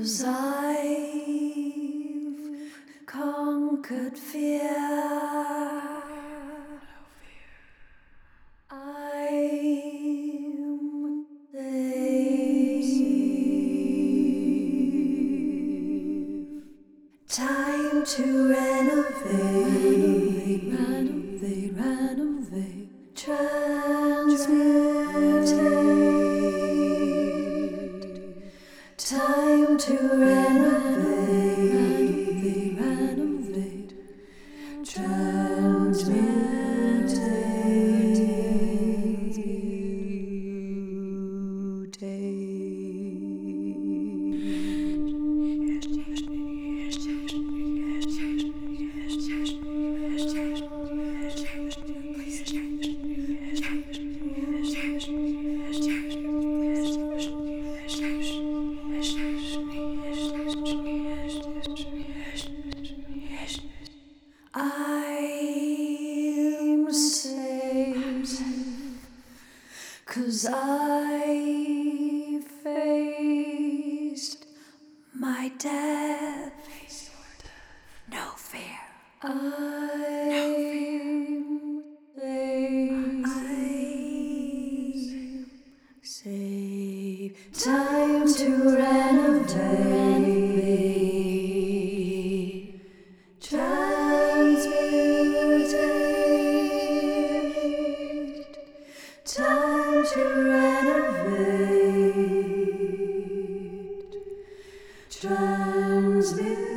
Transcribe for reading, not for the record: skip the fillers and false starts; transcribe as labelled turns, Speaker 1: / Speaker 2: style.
Speaker 1: 'Cause I've conquered fear. I'm safe. Time to renovate, renovate, renovate, transmutate. Time to renovate, renovate, renovate, I'm safe, 'cause I faced my death. No fear. I'm safe. Time to renovate, transmutate. Time to renovate, transmutate.